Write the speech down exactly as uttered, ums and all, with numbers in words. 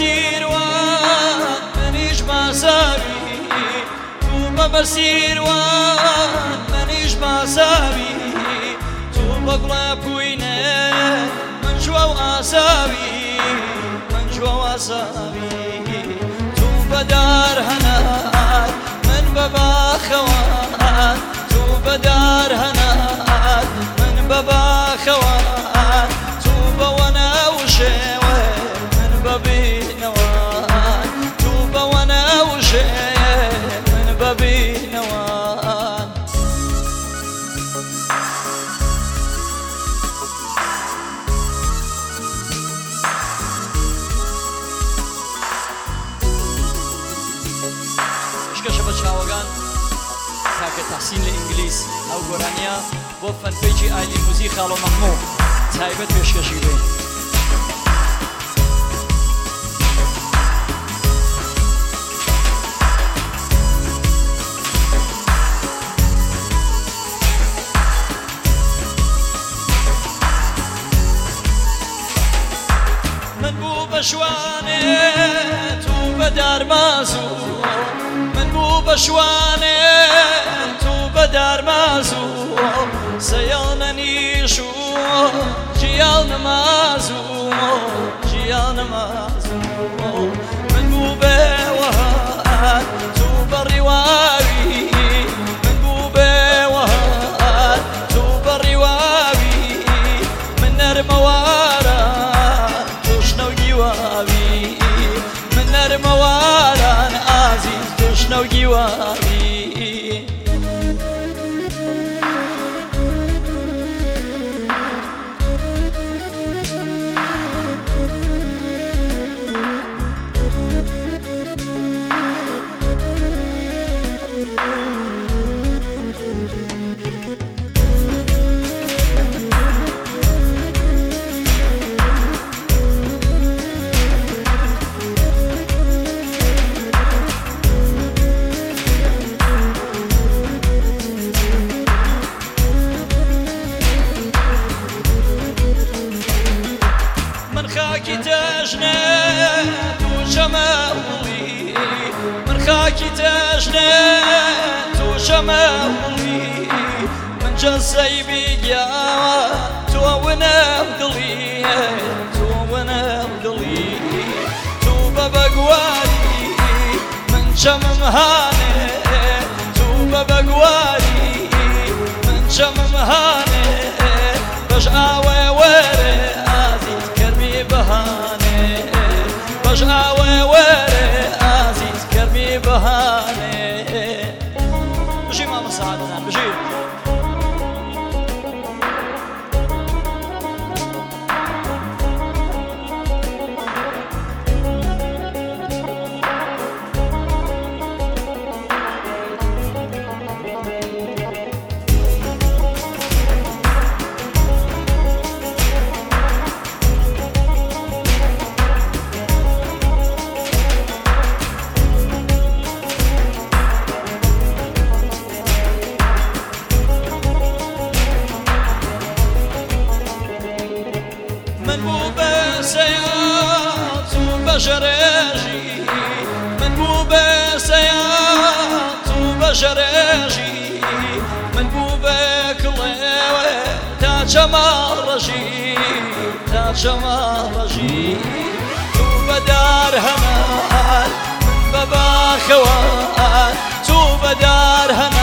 بەسیروان منیش ماساوی تو بە بەسیروان منیش ماساوی تو بە گوڵە پوینە من جوە و ئاساوی من جوە و ئاساوی تو بەدار هەنار من بە باخەوان تو بەدار هەنار من بە باخەوان تو بەوە ناوشێوە من ببینەوان تو بەوە ناوشێ من ببینەوان شکەشە بە چاوەگان کاکە تەحسین لە ئینگلیس ئەو گۆرانیە بۆ فەنپێکی ئایلی موزیک خاڵۆ مەحموود تایبەت پێشکەشی بێ من بوو بە شوانێ تو بەدار مازوو من بوو بە شوانێ تو بەدار مازوو سەیاڵ نەنیشوو ژیاڵ نەمازوو ژیاڵ نەمازوو من بوو بێوەهات تو بەڕیواوی من بوو بێوەهات تو بەڕیواوی من نەرمەوارە توشنە و گیواوی من نەرمەواران ئازیز توشنە و گیواوی خاکی تەژنێ تو شەمەوڵی من خاکی تەژنێ تو شەمەوڵی من جەسەی بیگیاوە تۆ ونەم دڵی تۆ ونەم دڵی تو بە بەگواری من چەمم هانێ تو بە بەگواری من چەمم هانێ بەش ئاوێ وەرێ بهانه باش آوه وره عزیز کرمی بهانه بشی ماما سعادتان بشی من بوو بە سەیات و بە ژەرێژی من بوو بە سەیات و بە ژەرێژی من بوو بە کڵێوە تا چەماڕەژی تا چەماڕەژی تو بەدار هەمان من بە باخەوان تو بەدار هەمان